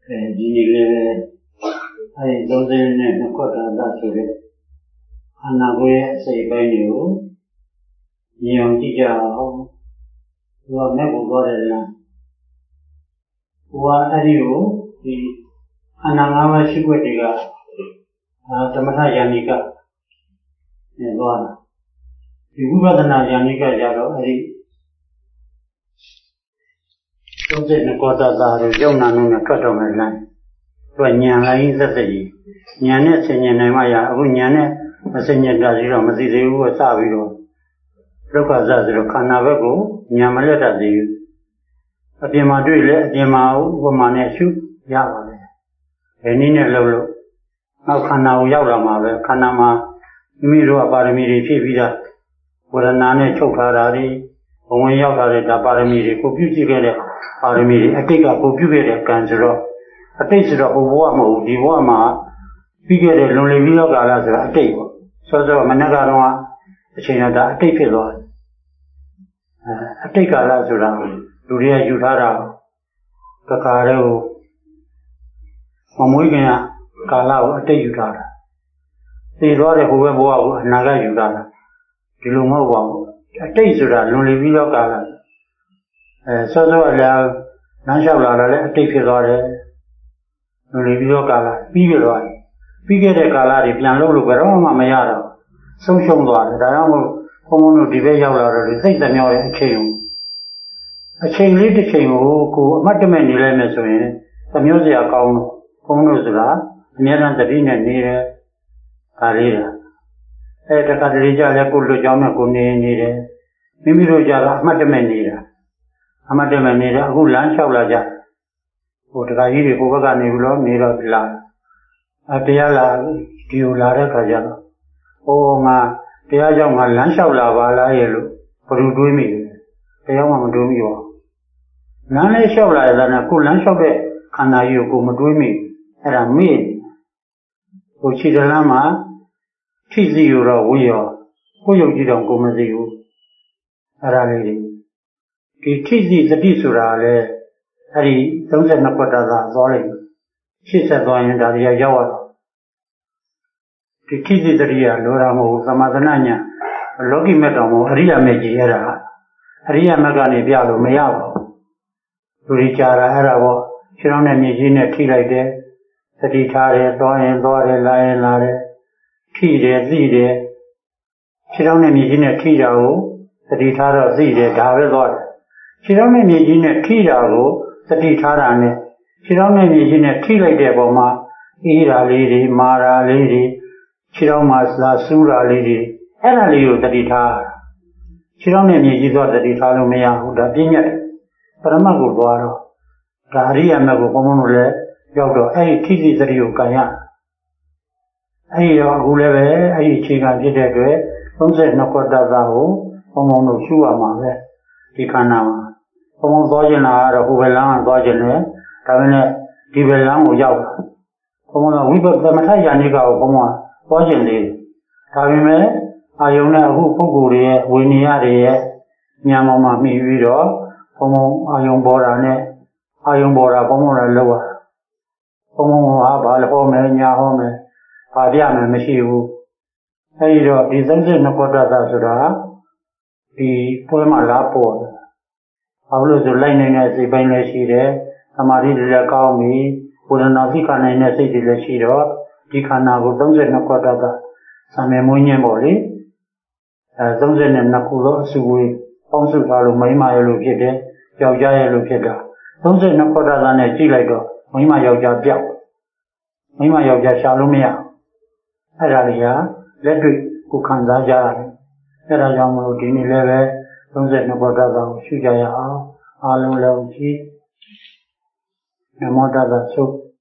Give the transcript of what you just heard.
ဒီနေ့လည်းအဲဒီ32 ခွက်တာဆိုတဲ့ခန္ဓာကိုယ်ရဲ့အစိတ်အပိုင်းတွေကိုမြင်အောင်ကြည့်ကြအောင်သူကမဲ့ကိုသွားတယ်လားသူကအဲ့ဒီကိုဒီခန္ဓာ၅ပါးရှိခွက်တွေကသမထယာနိကနဲ့သွားတာဒီဝိပဿနာယာနိကကြတော့အဲ့ဒီ32 ခွက်တာတို့ယုံနာနှုံးနဲ့ထွက်တော့မယ်လားသူကဉာဏ်လိုင်းသက်သက်ကြီးဉာဏ်နဲ့ဆင်ញင်နိုင်မှရအခုဉာဏ်နဲ့မဆင်ញင်တာကြီးတော့မသိသေးဘူးကစပြီးတော့ဒုက္ခစဆိုတော့ခန္ဓာဘက်ကိုဉာဏ်မလက်တတ်သေးဘူးအပြင်မှာတွေ့လဲအပြင်မှာဥပမာနဲ့ရှုရပါတယ်ဘယ်နည်းနဲ့လှုပ်လို့နောက်ခန္ဓာကိုရောက်လာမှာပဲခန္ဓာမှာမိမိတို့ကပါရမီတွေဖြည့်ပြီးသားဝေဒနာနဲ့ချုပ်ထားတာတွေဘဝင်ရောက်လာတဲ့ဒါပါရမီတွေကိုပြုကြည့်ခဲ့တဲ့ပါရမီတွေအတိတ်ကကိုပြုခဲ့တဲ့ကံဆိုတော့အတိတ်ဆိုတော့ဟိုဘဝမဟုတ်ဒီဘဝမှာပြီးခဲ့တဲ့လွန်လေပြီးတော့ကာလဆိုတာအတိတ်ပေါ့စောစောမနက်ကတော့အချိန်ကဒါအတိတ်ဖြစ်သွားတယ်အတိတ်ကာလဆိုတာလူတွေကယူထားတာကကာတွေကိုမမွေးခင်ကကာလကိုအတိတ်ယူထားတာသိသွားတဲ့ဟိုဘက်ဘဝကိုအနာဂတ်ယူထားတာဒီလိုမဟုတ်ပါဘူးအတိတ်ဆိုတာလွန်လေပြီးတော့ကာလစောစောကလည်းလမ်းလျှောက်လာတာလည်းအတိတ်ဖြစ်သွားတယ်လွန်လေပြီးတော့ကာလပြီးပြသွားတယ်ပြီးခဲ့တဲ့ကာလတွေပြန်လုပ်လို့ဘယ်တော့မှမရတော့ဆုံးရှုံးသွားတယ်ဒါကြောင့်မို့ဘုံဘုံတို့ဒီဘက်ရောက်လာတော့ဒီစိတ်သမျောတဲ့အချိန်လေးတစ်ချိန်ကိုအမှတ်တမဲ့နေလိုက်မယ်ဆိုရင်သမျောစရာကောင်းတော့ဘုံတို့ဆိုတာအများအားသတိနဲ့နေတယ်ဒါလေးတာတခါတလေကြလဲကိုလွတ်ကြောင်းနဲ့ကိုနေတယ်မိမိတို့ကြတော့အမှတ်တမဲ့နေတာအမှတ်တမဲ့နေတော့အခုလမ်းလျှောက်လာကြဟိုတခါကြီးတွေကိုဘက်ကနေပြီးတော့နေတော့လာတရားလာဒီကိုလာတဲ့ခါကျတော့ဟိုငါတရားကြောင့်ငါလမ်းလျှောက်လာပါလားရဲ့လို့ဘယ်လိုတွေးမိလဲတရားမှမတွေးမိပါဘူးလမ်းလေးလျှောက်လာရတာနဲ့ကိုလမ်းလျှောက်တဲ့ခန္ဓာကြီးကိုမတွေးမိအဲ့ဒါမေ့ဟိုခြေတလမ်းမှာထိစီရတော့ဝေးရောကိုယုတ်ကြည့်တော့ကိုမသိဘူးအဲ့ဒါလေးဒီထိစီသတိဆိုတာလေအဲ့ဒီ32 ခွက်တာသာသွားလိုက်ရှစ်ဆက်သွားရင်ဒါတွေကရောက်ရတော့ဒီထိစီတရိယာလောရမဟုတ်သမသနာညာလောကီမဲ့တော်မဟုတ်အရိယာမဲ့ကြီးအဲ့ဒါအရိယာမဲ့ကနေပြလို့မရပါဘူးလူကြီးကြတာအဲ့ဒါပေါ့ခြေထောက်နဲ့မြေကြီးနဲ့ထိလိုက်တယ်သတိထားတယ်သွားရင်သွားတယ်လာရင်လာတယ်ထိတယ်သိတယ်ခြေထောက်နဲ့မြေကြီးနဲ့ထိတာကိုသတိထားတော့သိတယ်ဒါပဲသွားတယ်ခြေထောက်နဲ့မြေကြီးနဲ့ထိတာကိုသတိထားတာနဲ့ခြေထောက်နဲ့မြေကြီးနဲ့ထိလိုက်တဲ့ပုံမှာအေးတာလေးတွေမာတာလေးတွေခြေထောက်မှာလာစူးတာလေးတွေအဲ့ဒါလေးကိုသတိထားခြေထောက်နဲ့မြေကြီးသွားသတိထားလို့မရဘူးဒါပြည့်ညတ်ပရမတ်ကိုသွားတော့ဒါအရိယာမတ်ကိုဘုံဘုံတို့လည်းရောက်တော့အဲ့ဒီထိတိသတိကိုကန်ရအဲ့ဒီတော့အခုလည်းပဲအဲ့ဒီအခြေခံဖြစ်တဲ့အတွက်32 ခွက်တာကိုဘုံဘုံတို့ရှုရမှာပဲဒီခန္ဓာမှာဘုံဘုံသွားခြင်းလာတော့ဟိုဘယ်လမ်းကသွားခြင်းလဲဒါပေမဲ့ဒီဘယ်လမ်းကိုရောက်တာဘုံဘုံကဝိပဿနာယာနိကကိုဘုံဘုံသွားခြင်းလေဒါပေမဲ့အာယုံနဲ့အခုပုဂ္ဂိုလ်တွေရဲ့ဝိနည်းတွေရဲ့ဉာဏ်ပေါ်မှာမှီပြီးတော့ဘုံဘုံအာယုံပေါ်တာနဲ့အာယုံပေါ်တာဘုံဘုံလည်းလောက်ရဘုံဘုံဟာဘာလဲဟောမယ်ညာဟောမယ်ဘာပြမယ်မရှိဘူးအဲဒီတော့ဒီ32 ခွက်တာဆိုတာဒီပွဲမှာလာပေါ်တယ်ဘာလို့ဆိုလိုက်နေတဲ့စိတ်ပိုင်းလည်းရှိတယ်သမာဓိတွေလည်းကောင်းပြီဝေဒနာသိခါနိုင်တဲ့စိတ်တွေလည်းရှိတော့ဒီခန္ဓာကို32 ခွက်တာသံမေမွေးညင်းပေါ့လေ32 ခုသောအစုဝေးပေါင်းစုထားလို့မိန်းမရဲ့လို့ဖြစ်တယ်ယောက်ျားရဲ့လို့ဖြစ်တာ32 ခွက်တာနဲ့ကြည့်လိုက်တော့မိန်းမယောက်ျားပြောက်မိန်းမယောက်ျားရှာလို့မရအဲ့ဒါတွေကလက်တွေ့ကိုခံစားကြရတယ်အဲ့ဒါကြောင့်မလို့ဒီနေ့လည်းပဲ32 ခွက်တာကိုရှုကြရအောင်အားလုံးလည်းကြည့်နမောတတ္တသု